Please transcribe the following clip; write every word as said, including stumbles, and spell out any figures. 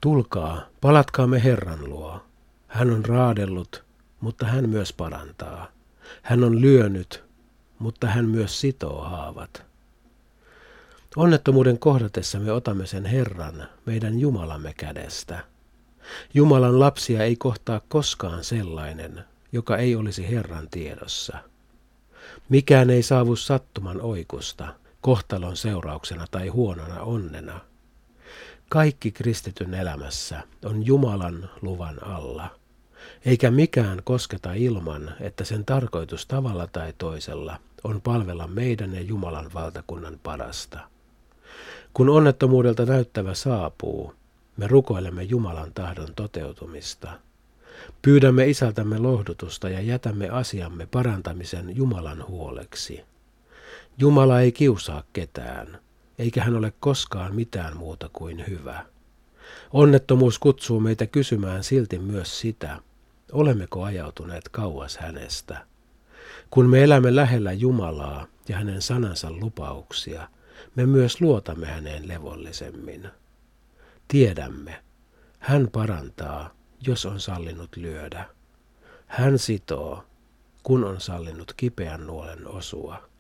Tulkaa, palatkaamme Herran luo. Hän on raadellut, mutta hän myös parantaa. Hän on lyönyt, mutta hän myös sitoo haavat. Onnettomuuden kohdatessa me otamme sen Herran, meidän Jumalamme kädestä. Jumalan lapsia ei kohtaa koskaan sellainen, joka ei olisi Herran tiedossa. Mikään ei saavu sattuman oikusta, kohtalon seurauksena tai huonona onnena. Kaikki kristityn elämässä on Jumalan luvan alla, eikä mikään kosketa ilman, että sen tarkoitus tavalla tai toisella on palvella meidän ja Jumalan valtakunnan parasta. Kun onnettomuudelta näyttävä saapuu, me rukoilemme Jumalan tahdon toteutumista. Pyydämme Isältämme lohdutusta ja jätämme asiamme parantamisen Jumalan huoleksi. Jumala ei kiusaa ketään, eikä hän ole koskaan mitään muuta kuin hyvä. Onnettomuus kutsuu meitä kysymään silti myös sitä, olemmeko ajautuneet kauas hänestä. Kun me elämme lähellä Jumalaa ja hänen sanansa lupauksia, me myös luotamme häneen levollisemmin. Tiedämme, hän parantaa, jos on sallinut lyödä. Hän sitoo, kun on sallinut kipeän nuolen osua.